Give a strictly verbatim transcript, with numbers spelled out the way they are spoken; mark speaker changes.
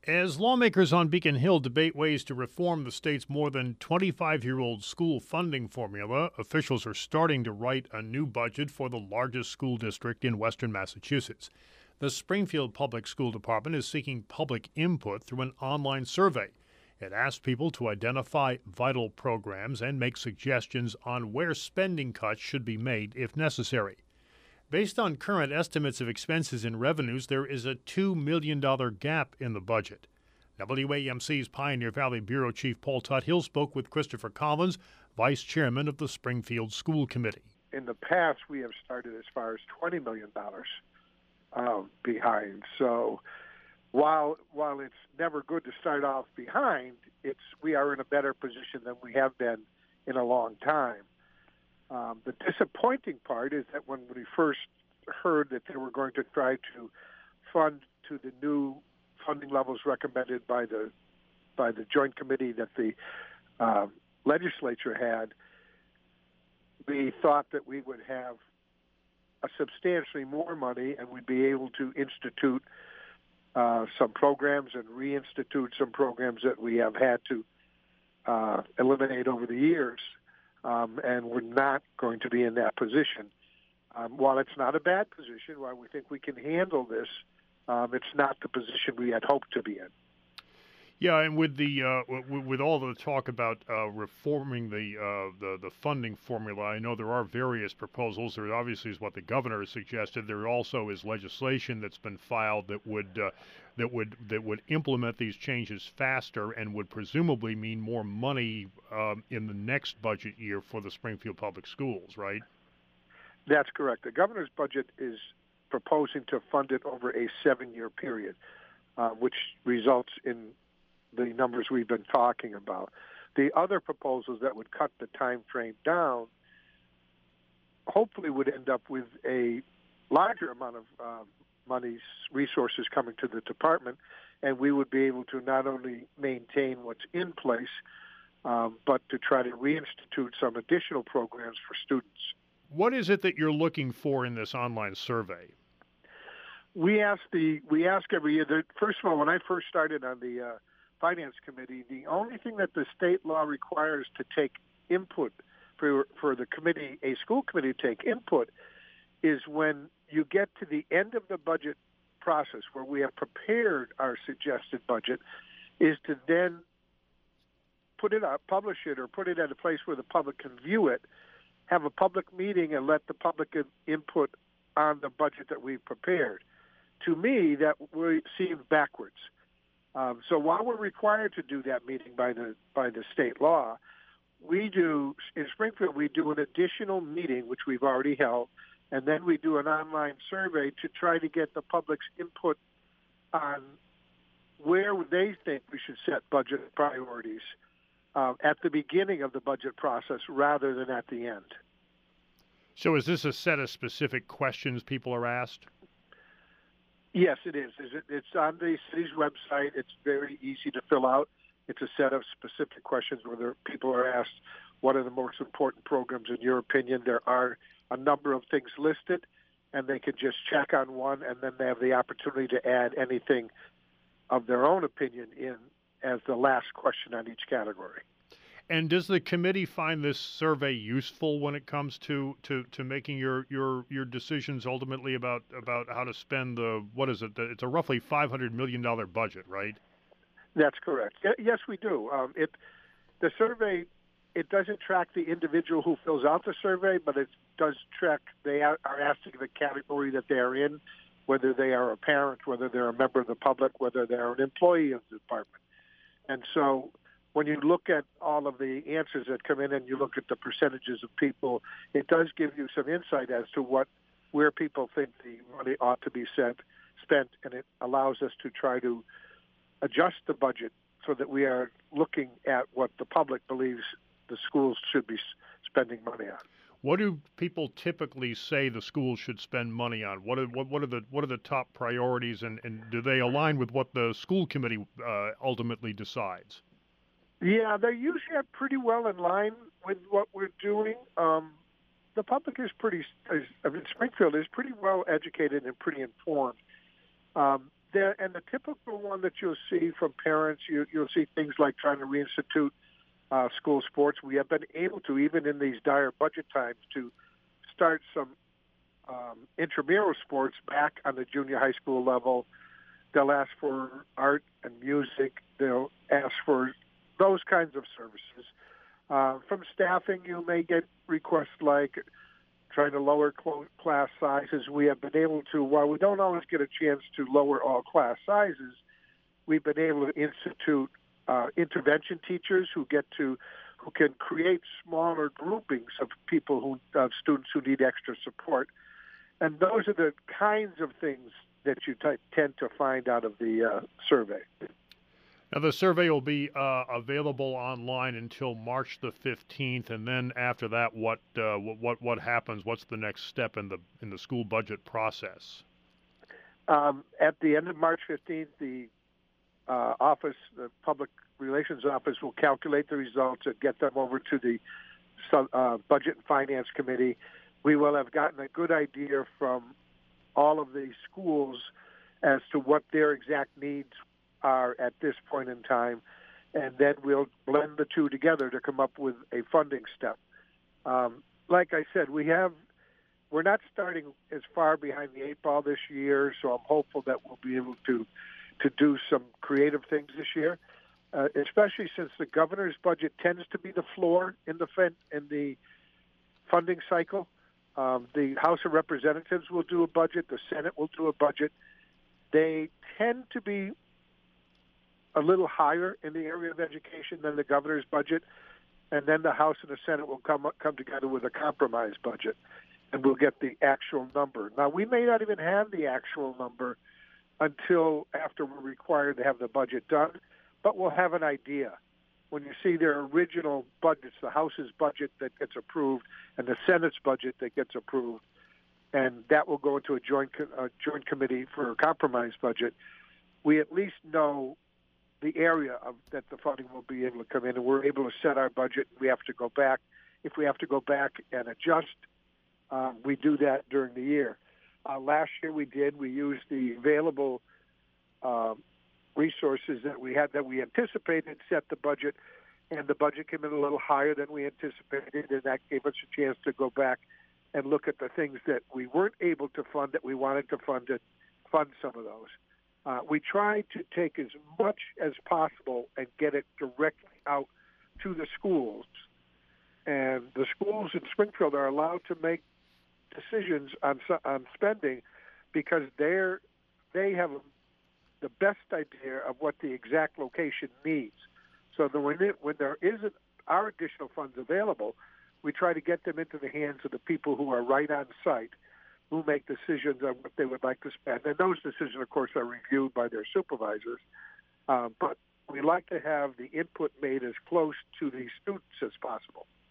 Speaker 1: As lawmakers on Beacon Hill debate ways to reform the state's more than twenty-five year old school funding formula, officials are starting to write a new budget for the largest school district in western Massachusetts. The Springfield Public School Department is seeking public input through an online survey. It asks people to identify vital programs and make suggestions on where spending cuts should be made if necessary. Based on current estimates of expenses and revenues, there is a two million dollars gap in the budget. W A M C's Pioneer Valley Bureau Chief Paul Tuthill spoke with Christopher Collins, Vice Chairman of the Springfield School Committee.
Speaker 2: In the past, we have started as far as twenty million dollars uh, behind. So while while it's never good to start off behind, it's we are in a better position than we have been in a long time. Um, the disappointing part is that when we first heard that they were going to try to fund to the new funding levels recommended by the by the joint committee that the uh, legislature had, we thought that we would have a substantially more money and we'd be able to institute uh, some programs and reinstitute some programs that we have had to uh, eliminate over the years. Um, and we're not going to be in that position. Um, while it's not a bad position, while we think we can handle this, um, it's not the position we had hoped to be in.
Speaker 1: Yeah, and with the uh, w- with all the talk about uh, reforming the, uh, the the funding formula, I know there are various proposals. There obviously is what the governor has suggested. There also is legislation that's been filed that would uh, that would that would implement these changes faster and would presumably mean more money um, in the next budget year for the Springfield Public Schools, right?
Speaker 2: That's correct. The governor's budget is proposing to fund it over a seven-year period, uh, which results in the numbers we've been talking about. The other proposals that would cut the time frame down hopefully would end up with a larger amount of uh, money, resources coming to the department, and we would be able to not only maintain what's in place, um, but to try to reinstitute some additional programs for students.
Speaker 1: What is it that you're looking for in this online survey?
Speaker 2: We ask the we ask every year. That, first of all, when I first started on the uh, Finance Committee, the only thing that the state law requires to take input for for the committee, a school committee to take input, is when you get to the end of the budget process where we have prepared our suggested budget, is to then put it up, publish it, or put it at a place where the public can view it, have a public meeting and let the public input on the budget that we've prepared. To me, that seems backwards. Um, so while we're required to do that meeting by the by the state law, we do in Springfield we do an additional meeting which we've already held, and then we do an online survey to try to get the public's input on where they think we should set budget priorities uh, at the beginning of the budget process rather than at the end.
Speaker 1: So is this a set of specific questions people are asked?
Speaker 2: Yes, it is. It's on the city's website. It's very easy to fill out. It's a set of specific questions where people are asked, what are the most important programs in your opinion? There are a number of things listed, and they can just check on one, and then they have the opportunity to add anything of their own opinion in as the last question on each category.
Speaker 1: And does the committee find this survey useful when it comes to, to, to making your, your your decisions ultimately about, about how to spend the, what is it, it's a roughly five hundred million dollars budget, right?
Speaker 2: That's correct. Yes, we do. Um, it the survey, it doesn't track the individual who fills out the survey, but it does track, they are asking the category that they are in, whether they are a parent, whether they're a member of the public, whether they're an employee of the department. And so when you look at all of the answers that come in and you look at the percentages of people, it does give you some insight as to what where people think the money ought to be sent, spent, and it allows us to try to adjust the budget so that we are looking at what the public believes the schools should be spending money on.
Speaker 1: What do people typically say the schools should spend money on? What are what, what are the what are the top priorities, and, and do they align with what the school committee uh, ultimately decides?
Speaker 2: Yeah, they usually are pretty well in line with what we're doing. Um, the public is pretty, is, I mean, Springfield is pretty well educated and pretty informed. Um, there, and the typical one that you'll see from parents, you, you'll see things like trying to reinstitute uh, school sports. We have been able to, even in these dire budget times, to start some um, intramural sports back on the junior high school level. They'll ask for art and music. They'll ask for those kinds of services. Uh, from staffing, you may get requests like trying to lower class sizes. We have been able to, while we don't always get a chance to lower all class sizes, we've been able to institute uh, intervention teachers who get to, who can create smaller groupings of people who, of students who need extra support. And those are the kinds of things that you t- tend to find out of the uh, survey.
Speaker 1: Now, the survey will be uh, available online until March the fifteenth, and then after that, what uh, what what happens? What's the next step in the in the school budget process?
Speaker 2: Um, at the end of March fifteenth, the uh, office, the Public Relations Office, will calculate the results and get them over to the uh, Budget and Finance Committee. We will have gotten a good idea from all of the schools as to what their exact needs are at this point in time, and then we'll blend the two together to come up with a funding step. Um, like I said, we have we're not starting as far behind the eight ball this year, so I'm hopeful that we'll be able to to do some creative things this year, uh, especially since the governor's budget tends to be the floor in the fin- in the funding cycle. Um, the House of Representatives will do a budget. The Senate will do a budget. They tend to be a little higher in the area of education than the governor's budget, and then the House and the Senate will come come together with a compromise budget, and we'll get the actual number. Now, we may not even have the actual number until after we're required to have the budget done, but we'll have an idea. When you see their original budgets, the House's budget that gets approved and the Senate's budget that gets approved, and that will go into a joint a joint committee for a compromise budget, we at least know the area of that the funding will be able to come in, and we're able to set our budget. We have to go back. If we have to go back and adjust, um, we do that during the year. Uh, last year we did. We used the available uh, resources that we had that we anticipated, set the budget, and the budget came in a little higher than we anticipated, and that gave us a chance to go back and look at the things that we weren't able to fund that we wanted to fund it, fund some of those. Uh, we try to take as much as possible and get it directly out to the schools. And the schools in Springfield are allowed to make decisions on on spending because they're they have the best idea of what the exact location needs. So that when it, when there isn't our additional funds available, we try to get them into the hands of the people who are right on site, who make decisions on what they would like to spend. And those decisions, of course, are reviewed by their supervisors. Um, but we like to have the input made as close to the students as possible.